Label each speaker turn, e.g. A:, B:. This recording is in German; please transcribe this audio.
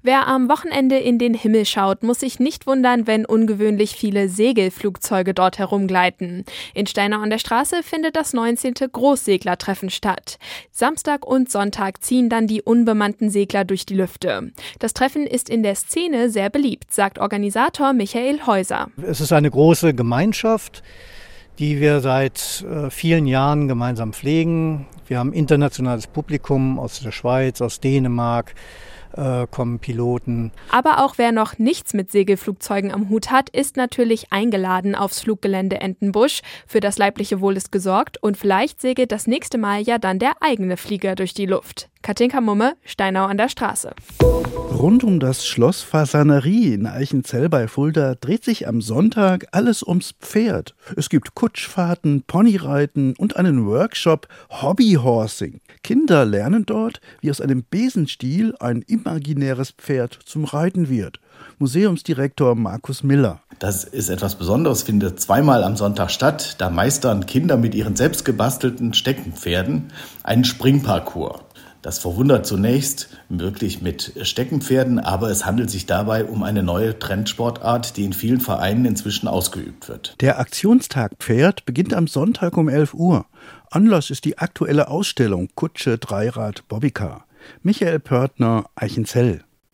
A: Wer am Wochenende in den Himmel schaut, muss sich nicht wundern, wenn ungewöhnlich viele Segelflugzeuge dort herumgleiten. In Steinau an der Straße findet das 19. Großseglertreffen statt. Samstag und Sonntag ziehen dann die unbemannten Segler durch die Lüfte. Das Treffen ist in der Szene sehr beliebt, sagt Organisator Michael Häuser.
B: Es ist eine große Gemeinschaft, die wir seit vielen Jahren gemeinsam pflegen. Wir haben internationales Publikum aus der Schweiz, aus Dänemark. Kommen Piloten.
A: Aber auch wer noch nichts mit Segelflugzeugen am Hut hat, ist natürlich eingeladen aufs Fluggelände Entenbusch. Für das leibliche Wohl ist gesorgt und vielleicht segelt das nächste Mal ja dann der eigene Flieger durch die Luft. Katinka Mumme, Steinau an der Straße.
C: Rund um das Schloss Fasanerie in Eichenzell bei Fulda dreht sich am Sonntag alles ums Pferd. Es gibt Kutschfahrten, Ponyreiten und einen Workshop Hobbyhorsing. Kinder lernen dort, wie aus einem Besenstiel ein imaginäres Pferd zum Reiten wird. Museumsdirektor Markus Miller.
D: Das ist etwas Besonderes, findet zweimal am Sonntag statt. Da meistern Kinder mit ihren selbst gebastelten Steckenpferden einen Springparcours. Das verwundert zunächst wirklich mit Steckenpferden, aber es handelt sich dabei um eine neue Trendsportart, die in vielen Vereinen inzwischen ausgeübt wird.
C: Der Aktionstag Pferd beginnt am Sonntag um 11 Uhr. Anlass ist die aktuelle Ausstellung Kutsche, Dreirad, Bobbycar. Michael Pörtner, Eichenzell.